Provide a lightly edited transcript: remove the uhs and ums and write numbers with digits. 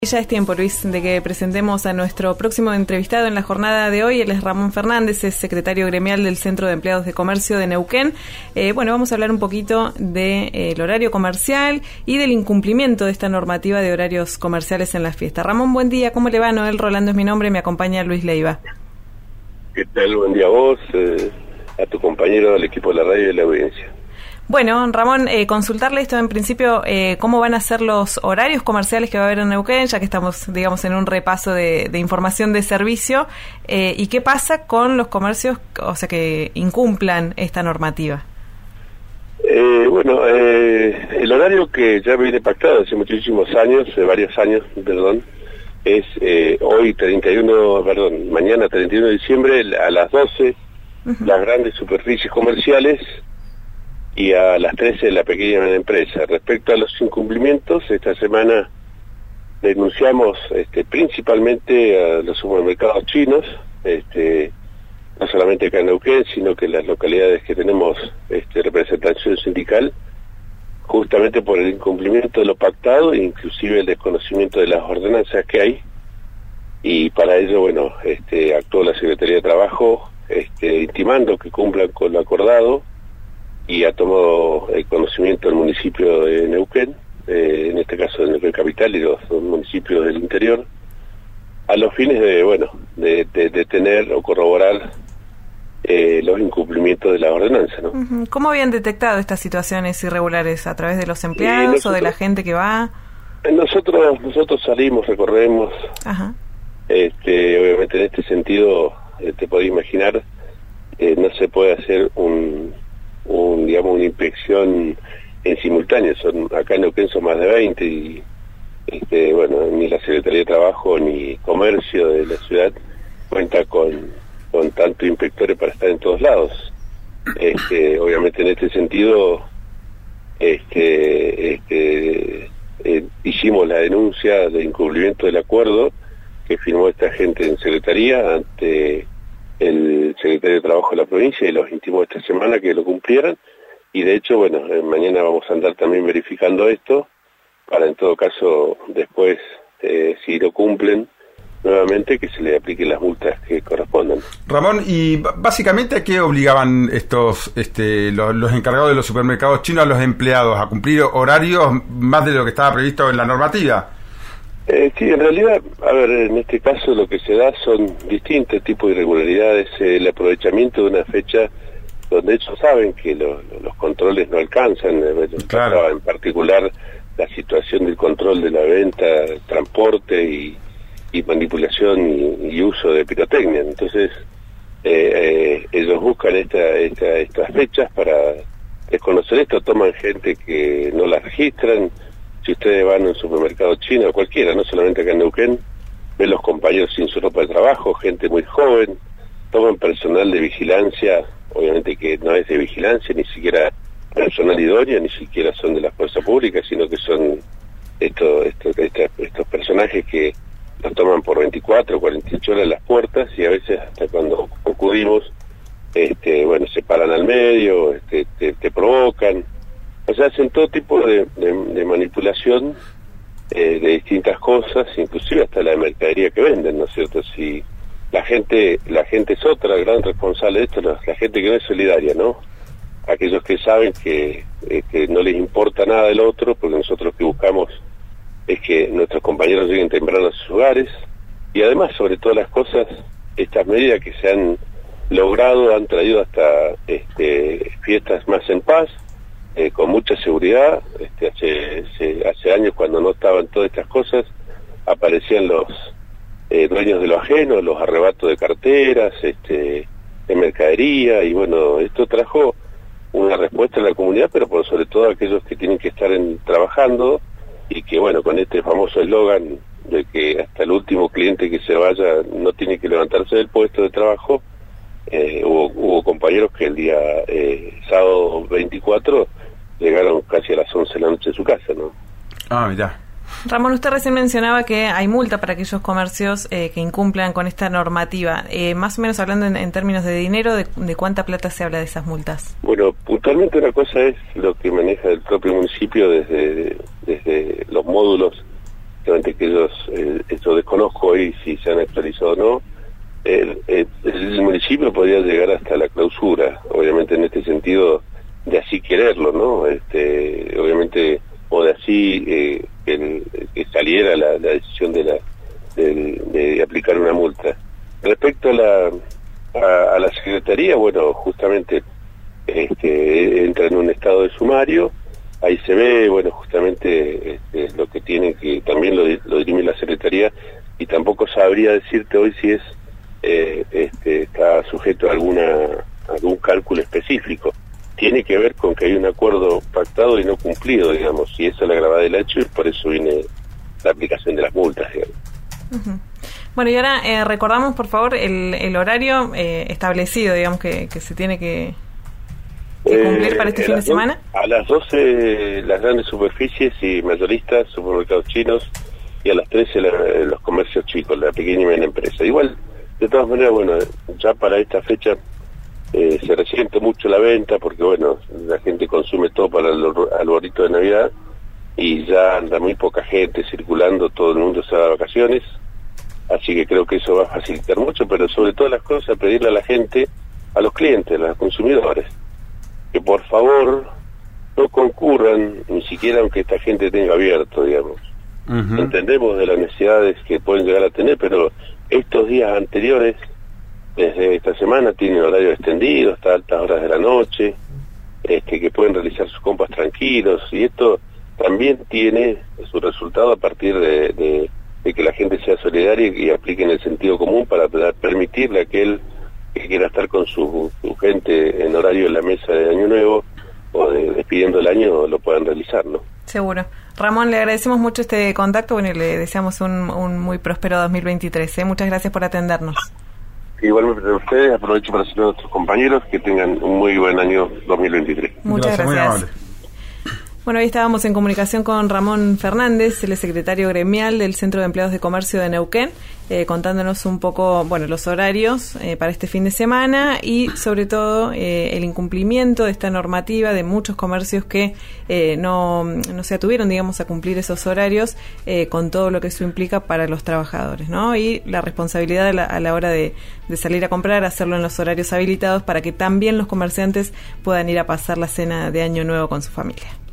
Ya es tiempo, Luis, de que presentemos a nuestro próximo entrevistado en la jornada de hoy. Él es Ramón Fernández, es secretario gremial del Centro de Empleados de Comercio de Neuquén. Vamos a hablar un poquito del horario comercial y del incumplimiento de esta normativa de horarios comerciales en las fiestas. Ramón, buen día. ¿Cómo le va? Noel Rolando es mi nombre, me acompaña Luis Leiva. ¿Qué tal? Buen día a vos, a tu compañero, al equipo de la radio y de la audiencia. Bueno, Ramón, consultarle esto en principio, ¿cómo van a ser los horarios comerciales que va a haber en Neuquén, ya que estamos, digamos, en un repaso de información de servicio, y qué pasa con los comercios, o sea, que incumplan esta normativa? El horario que ya viene pactado hace muchísimos años, varios años, es mañana 31 de diciembre a las 12, las grandes superficies comerciales, y a las 13 la pequeña empresa. Respecto a los incumplimientos, esta semana denunciamos principalmente a los supermercados chinos, no solamente acá en Neuquén, sino que en las localidades que tenemos representación sindical, justamente por el incumplimiento de lo pactado, inclusive el desconocimiento de las ordenanzas que hay, y para ello, actuó la Secretaría de Trabajo, intimando que cumplan con lo acordado, y ha tomado el conocimiento del municipio de Neuquén, en este caso de Neuquén Capital y los dos municipios del interior, a los fines de detener o corroborar los incumplimientos de la ordenanza, ¿no? ¿Cómo habían detectado estas situaciones irregulares? ¿A través de los empleados o de la gente que va? Nosotros salimos, recorremos. Ajá. Obviamente en este sentido, te podés imaginar, no se puede hacer una inspección en simultáneo. Acá en Neuquén son más de 20 y ni la Secretaría de Trabajo ni Comercio de la ciudad cuenta con tantos inspectores para estar en todos lados. Obviamente en este sentido hicimos la denuncia de incumplimiento del acuerdo que firmó esta gente en Secretaría ante el secretario de Trabajo de la provincia, y los intimó esta semana que lo cumplieran, y de hecho, mañana vamos a andar también verificando esto, para en todo caso después, si lo cumplen nuevamente, que se le apliquen las multas que correspondan. Ramón, y básicamente ¿a qué obligaban los encargados de los supermercados chinos a los empleados? ¿A cumplir horarios más de lo que estaba previsto en la normativa? Sí, en realidad, en este caso lo que se da son distintos tipos de irregularidades, el aprovechamiento de una fecha donde ellos saben que los controles no alcanzan, claro. En particular la situación del control de la venta, transporte y manipulación y uso de pirotecnia. Entonces, ellos buscan estas fechas para desconocer esto, toman gente que no la registran. Si ustedes van a un supermercado chino, o cualquiera, no solamente acá en Neuquén, ven los compañeros sin su ropa de trabajo, gente muy joven, toman personal de vigilancia, obviamente que no es de vigilancia, ni siquiera personal idóneo, ni siquiera son de la fuerza pública, sino que son estos personajes que los toman por 24 o 48 horas en las puertas, y a veces hasta cuando acudimos, se paran al medio, te provocan. O sea, hacen todo tipo de manipulación de distintas cosas, inclusive hasta la mercadería que venden, ¿no es cierto? Si la gente es otra gran responsable de esto, la gente que no es solidaria, ¿no? Aquellos que saben que no les importa nada del otro, porque nosotros lo que buscamos es que nuestros compañeros lleguen temprano a sus hogares, y además, sobre todas las cosas, estas medidas que se han logrado han traído hasta fiestas más en paz, con mucha seguridad. Hace años, cuando no estaban todas estas cosas, aparecían los dueños de lo ajeno, los arrebatos de carteras, de mercadería, y esto trajo una respuesta a la comunidad, pero por sobre todo a aquellos que tienen que estar trabajando, y que con este famoso eslogan de que hasta el último cliente que se vaya no tiene que levantarse del puesto de trabajo. Hubo compañeros que el día sábado 24 llegaron casi a las 11 de la noche a su casa, ¿no? Mirá. Ramón, usted recién mencionaba que hay multa para aquellos comercios que incumplan con esta normativa. Más o menos hablando en términos de dinero, ¿de cuánta plata se habla de esas multas? Puntualmente una cosa es lo que maneja el propio municipio desde los módulos realmente que ellos, eso desconozco hoy si se han actualizado o no. El municipio podría llegar hasta la clausura, obviamente en este sentido de así quererlo, ¿no? Obviamente, o de así que saliera la decisión de aplicar una multa. Respecto a la Secretaría, bueno, justamente entra en un estado de sumario, ahí se ve, bueno, justamente lo que tiene que, también lo dirime la Secretaría, y tampoco sabría decirte hoy si está sujeto a algún cálculo específico. Tiene que ver con que hay un acuerdo pactado y no cumplido, digamos, y esa es la gravedad del hecho, y por eso viene la aplicación de las multas, digamos. Uh-huh. Bueno, y ahora recordamos, por favor, el horario establecido, digamos, que se tiene que cumplir para este fin de semana. A las 12 las grandes superficies y mayoristas, supermercados chinos, y a las 13 los comercios chicos, la pequeña y mediana empresa. Igual, de todas maneras, bueno, ya para esta fecha se resiente mucho la venta, porque bueno, la gente consume todo para el arbolito de Navidad, y ya anda muy poca gente circulando, todo el mundo se va de vacaciones, así que creo que eso va a facilitar mucho, pero sobre todas las cosas pedirle a la gente, a los clientes, a los consumidores, que por favor no concurran, ni siquiera aunque esta gente tenga abierto, digamos. Uh-huh. Entendemos de las necesidades que pueden llegar a tener, pero estos días anteriores, desde esta semana, tienen horario extendido hasta altas horas de la noche, que pueden realizar sus compras tranquilos, y esto también tiene su resultado a partir de que la gente sea solidaria y aplique en el sentido común para permitirle a aquel que quiera estar con su gente en horario en la mesa de Año Nuevo o despidiendo el año, lo puedan realizar, ¿no? Seguro. Ramón, le agradecemos mucho este contacto, bueno, y le deseamos un muy próspero 2023. Muchas gracias por atendernos. Igualmente a ustedes, aprovecho para saludar a nuestros compañeros, que tengan un muy buen año 2023. Muchas gracias. Bueno, ahí estábamos en comunicación con Ramón Fernández, el secretario gremial del Centro de Empleados de Comercio de Neuquén, contándonos un poco, bueno, los horarios para este fin de semana y sobre todo el incumplimiento de esta normativa de muchos comercios que no se atuvieron, digamos, a cumplir esos horarios con todo lo que eso implica para los trabajadores, ¿no? Y la responsabilidad a la hora de salir a comprar, hacerlo en los horarios habilitados para que también los comerciantes puedan ir a pasar la cena de Año Nuevo con su familia.